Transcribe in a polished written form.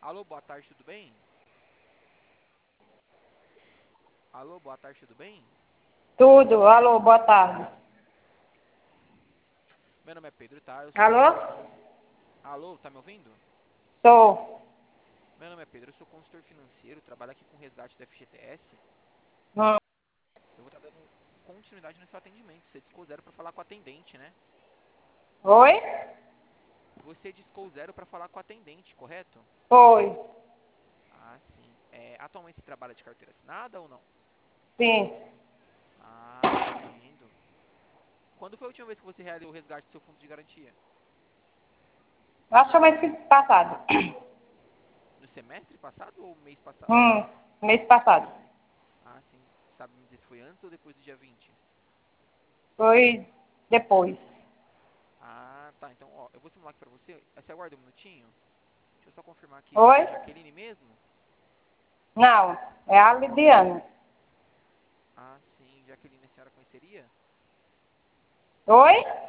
Alô, boa tarde, tudo bem? Alô, boa tarde, tudo bem? Tudo. Alô, boa tarde. Meu nome é Pedro, tá? Eu sou Alô? consultor financeiro. Alô, tá me ouvindo? Sou. Meu nome é Pedro, eu sou consultor financeiro, trabalho aqui com resgate do FGTS. Hum. Eu vou estar dando continuidade no seu atendimento. Você discou zero para falar com a atendente, né? Oi? Você discou zero para falar com a atendente, correto? Foi. Ah, sim. Atualmente você trabalha de carteira assinada ou não? Sim. Ah, entendo. Quando foi a última vez que você realizou o resgate do seu fundo de garantia? Acho que mês passado. No semestre passado ou mês passado? Hum. Mês passado. Ah, sim. Sabe me dizer se foi antes ou depois do dia 20? Foi depois. Ah, tá. Então, ó, eu vou simular aqui pra você. Você aguarda um minutinho? Deixa eu só confirmar aqui. Oi? É Jaqueline mesmo? Não. É a Lidiane. Ah, sim. Jaqueline, a senhora conheceria? Oi?